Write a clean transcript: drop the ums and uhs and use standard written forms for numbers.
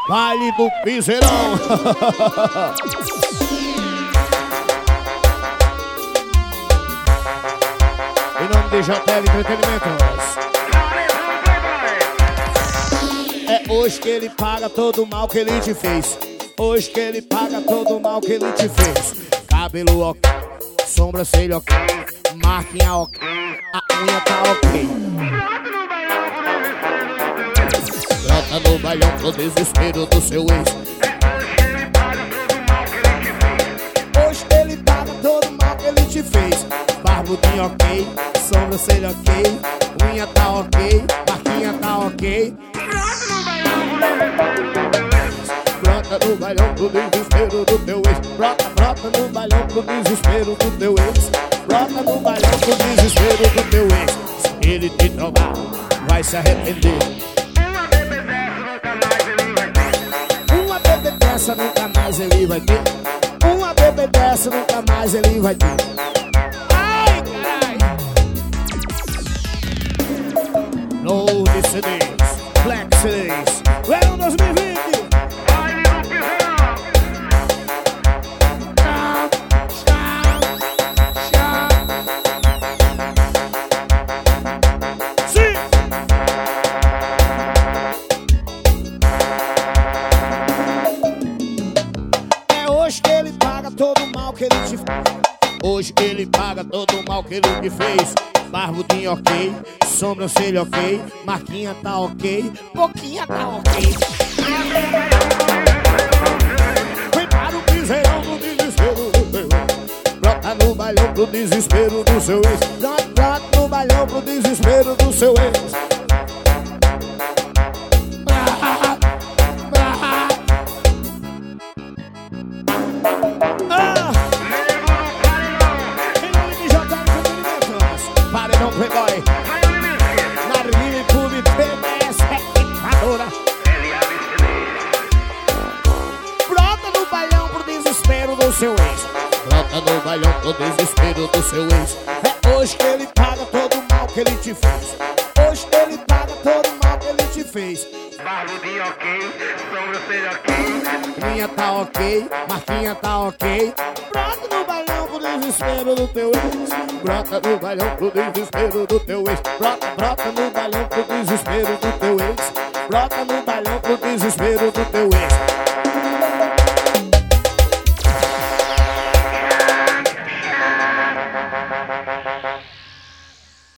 Baile do Piseirão. Em nome de JL Entretenimentos. É hoje que ele paga todo o mal que ele te fez. Hoje que ele paga todo o mal que ele te fez. Cabelo ok, sobrancelha ok, marquinha ok, a unha tá ok. Brota no bailão pro desespero do seu ex. Hoje ele paga todo o mal que ele te fez. Barbudinho ok, sobrancelha ok, unha tá ok, marquinha tá ok. Brota no bailão pro desespero do teu ex. Brota no bailão pro desespero do teu ex. Brota no bailão pro desespero do teu ex. Se ele te trovar, vai se arrepender. Uma bebê dessa nunca mais ele vai ter. Uma bebê dessa nunca mais ele vai ter. Ai, carai. Load CDs, Black CDs, Verão 2020. Hoje que ele paga todo o mal que ele te fez. Hoje ele paga todo o mal que ele te fez. Barbudinho ok, sobrancelha ok, marquinha tá ok, boquinha tá ok. Vem para o piseirão do desespero do teu ex. Brota no bailão pro desespero do seu ex. Brota no bailão pro desespero do seu ex. Paredão Playboy, Marilyn Pub, PBS, Equipadora. Brota no bailão pro desespero do seu ex. Brota no bailão pro desespero do seu ex. É hoje que ele paga todo o mal que ele te fez. Hoje que ele paga todo o mal que ele te fez. Barbudinho ok, sobrancelha ok, Minha tá ok, marquinha tá ok. Brota no bailão pro desespero do teu ex. Brota no bailão pro desespero do teu ex. Brota no bailão pro desespero do teu ex. Brota no bailão pro desespero do teu ex.